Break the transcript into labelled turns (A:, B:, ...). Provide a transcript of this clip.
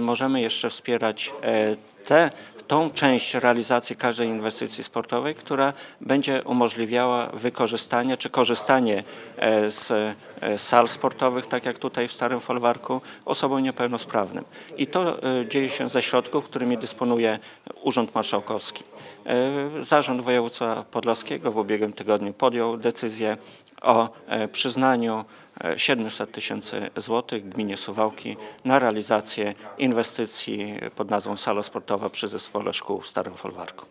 A: możemy jeszcze wspierać tą część realizacji każdej inwestycji sportowej, która będzie umożliwiała wykorzystanie czy korzystanie z sal sportowych, tak jak tutaj w Starym Folwarku, osobom niepełnosprawnym. I to dzieje się ze środków, którymi dysponuje Urząd Marszałkowski. Zarząd Województwa Podlaskiego w ubiegłym tygodniu podjął decyzję o przyznaniu 700 000 złotych gminie Suwałki na realizację inwestycji pod nazwą Sala Sportowa przy Zespole Szkół w Starym Folwarku.